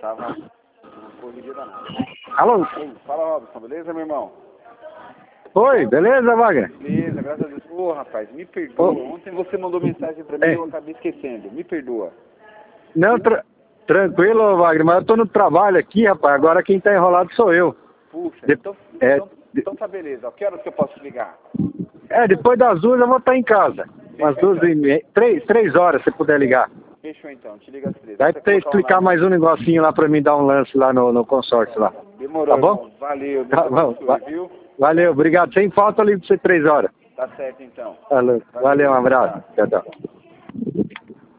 tava corrigida nada. Alô? Fala, Robson, beleza, meu irmão? Oi, beleza, Wagner? Beleza, graças a Deus. Ô, rapaz, me perdoa. Ontem você mandou mensagem pra mim e eu acabei esquecendo. Me perdoa. Não, tranquilo, Wagner, mas eu tô no trabalho aqui, rapaz. Agora quem tá enrolado sou eu. Puxa, É, então tá beleza. Que horas que eu posso te ligar? depois das 2 eu vou estar em casa. Umas 2h30, 3 horas, se puder ligar. Fechou então, te liga às 3. Vai ter que explicar mais um negocinho lá pra mim dar um lance lá no consórcio lá. Demorou, Tá bom? irmão. Valeu, Tá bom. abençoe, viu? Valeu, obrigado. Sem falta eu ligo pra você 3 horas. Tá certo então. Valeu, um abraço. Tchau, tchau.